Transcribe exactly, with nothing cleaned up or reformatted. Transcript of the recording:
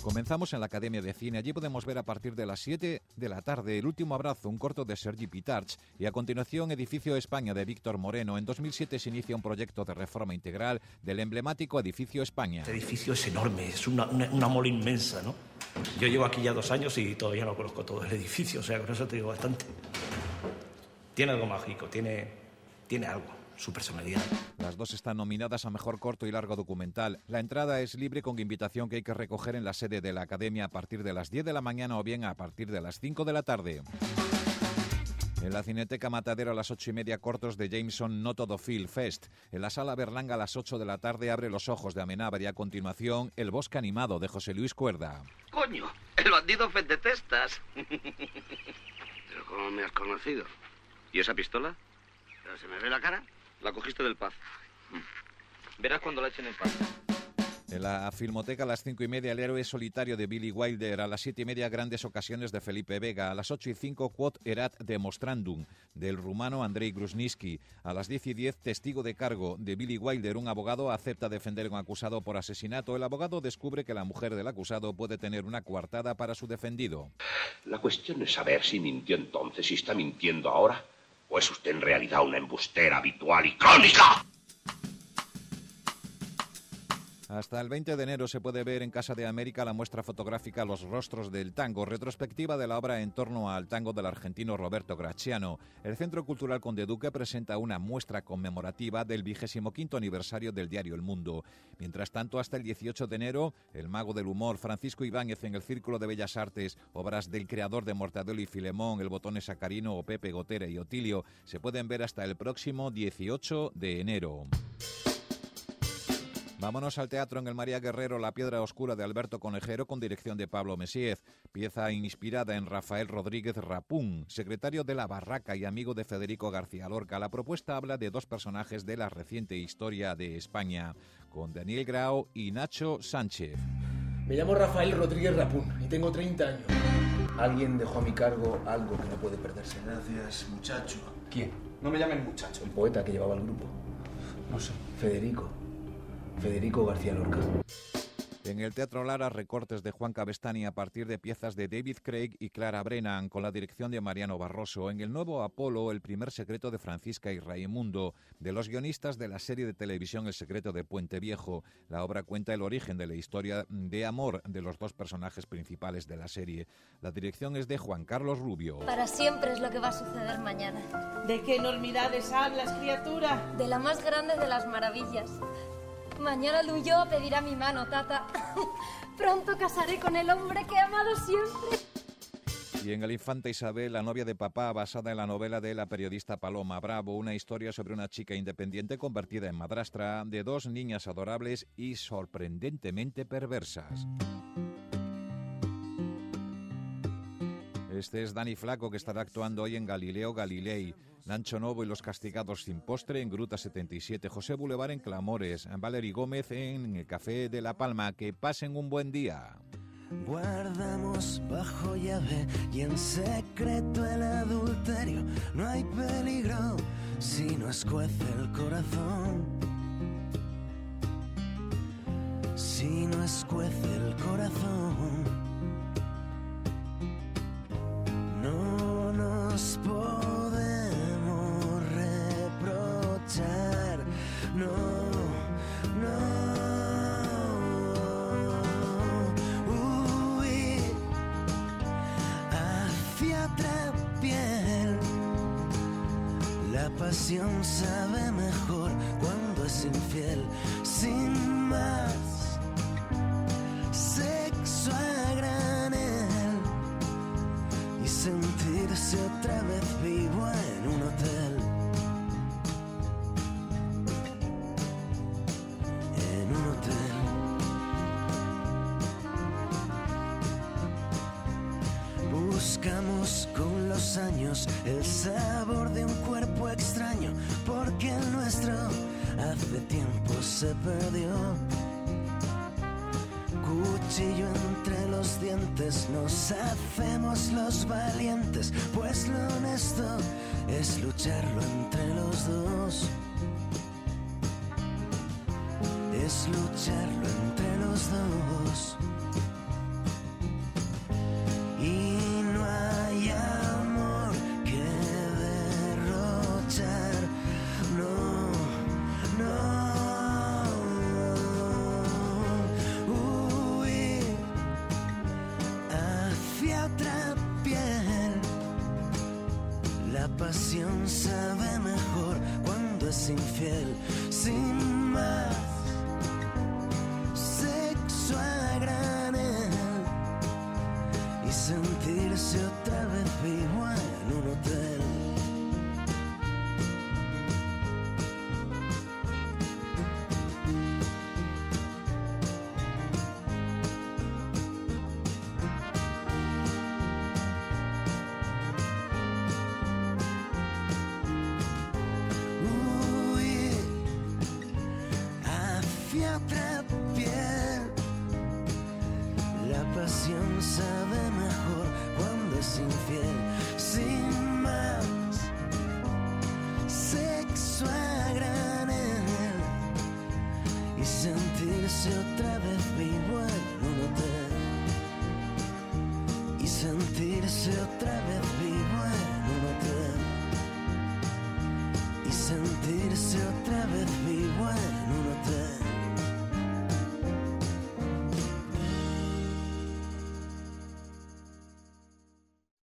Comenzamos en la Academia de Cine. Allí podemos ver a partir de las siete de la tarde El último abrazo, un corto de Sergi Pitarch, y a continuación Edificio España de Víctor Moreno. En dos mil siete se inicia un proyecto de reforma integral del emblemático Edificio España. Este edificio es enorme, es una, una, una mola inmensa, ¿no? Yo llevo aquí ya dos años y todavía no conozco todo el edificio, o sea, con eso te digo bastante. Tiene algo mágico, tiene, tiene algo, su personalidad. Las dos están nominadas a Mejor Corto y Largo Documental. La entrada es libre con invitación que hay que recoger en la sede de la Academia a partir de las diez de la mañana o bien a partir de las cinco de la tarde. En la Cineteca Matadero a las ocho y media, cortos de Jameson No Todo Film Fest. En la Sala Berlanga a las ocho de la tarde, Abre los ojos de Amenábar y a continuación El bosque animado de José Luis Cuerda. ¡Coño! ¡El bandido Fendetestas! ¿Pero cómo me has conocido? ¿Y esa pistola? ¿Pero se me ve la cara? La cogiste del Paz. Verás cuando la echen en paz. En la Filmoteca a las cinco y media, El héroe solitario de Billy Wilder. A las siete y media, Grandes ocasiones de Felipe Vega. A las ocho y cinco, Quod erat demonstrandum del rumano Andrei Grusnitsky. A las diez y diez, Testigo de cargo de Billy Wilder. Un abogado acepta defender a un acusado por asesinato. El abogado descubre que la mujer del acusado puede tener una coartada para su defendido. La cuestión es saber si mintió entonces, si está mintiendo ahora, o es usted en realidad una embustera habitual y crónica. Hasta el veinte de enero se puede ver en Casa de América la muestra fotográfica Los rostros del tango, retrospectiva de la obra en torno al tango del argentino Roberto Graciano. El Centro Cultural Conde Duque presenta una muestra conmemorativa del vigésimo quinto aniversario del diario El Mundo. Mientras tanto, hasta el dieciocho de enero, El mago del humor, Francisco Ibáñez en el Círculo de Bellas Artes, obras del creador de Mortadelo y Filemón, El botón sacarino o Pepe Gotera y Otilio, se pueden ver hasta el próximo dieciocho de enero. Vámonos al teatro en el María Guerrero, La piedra oscura de Alberto Conejero, con dirección de Pablo Messiez. Pieza inspirada en Rafael Rodríguez Rapún, secretario de La Barraca y amigo de Federico García Lorca. La propuesta habla de dos personajes de la reciente historia de España, con Daniel Grau y Nacho Sánchez. Me llamo Rafael Rodríguez Rapún y tengo treinta años. Alguien dejó a mi cargo algo que no puede perderse. Gracias, muchacho. ¿Quién? No me llamen muchacho. El poeta que llevaba el grupo. No sé. Federico. Federico García Lorca. En el Teatro Lara, recortes de Juan Cabestany a partir de piezas de David Craig y Clara Brennan, con la dirección de Mariano Barroso. En el nuevo Apolo, El primer secreto de Francisca y Raimundo, de los guionistas de la serie de televisión El secreto de Puente Viejo. La obra cuenta el origen de la historia de amor de los dos personajes principales de la serie. La dirección es de Juan Carlos Rubio. Para siempre es lo que va a suceder mañana. ¿De qué enormidades hablas, criatura? De la más grande de las maravillas. Mañana Luyó pedirá mi mano, tata. Pronto casaré con el hombre que he amado siempre. Y en El infanta Isabel, la novia de papá, basada en la novela de la periodista Paloma Bravo, una historia sobre una chica independiente convertida en madrastra de dos niñas adorables y sorprendentemente perversas. Este es Dani Flaco, que estará actuando hoy en Galileo Galilei. Nancho Novo y los castigados sin postre en Gruta setenta y siete. José Boulevard en Clamores. Valery Gómez en el Café de La Palma. Que pasen un buen día. Guardamos bajo llave y en secreto el adulterio. No hay peligro si no escuece el corazón. Si no escuece el corazón. No nos podemos reprochar, no, no. Huir hacia otra piel. La pasión sabe mejor cuando es infiel, sin más. Sexo a granel y sentirse otra vez vivo en un hotel. En un hotel. Buscamos con los años el sabor de un cuerpo extraño, porque el nuestro hace tiempo se perdió. Cuchillo entre los dientes, nos hacemos los valientes, pues lo honesto es lucharlo entre los dos. Es lucharlo entre los dos. pasión sabe mejor cuando es infiel, sin más. Sexo a granel y sentirse otra vez vivo en un hotel. Otra piel, la pasión sabe mejor cuando es infiel, sin más. Sexo a granel y sentirse otra vez vivo en un hotel, y sentirse otra vez vivo en un hotel, y sentirse otra vez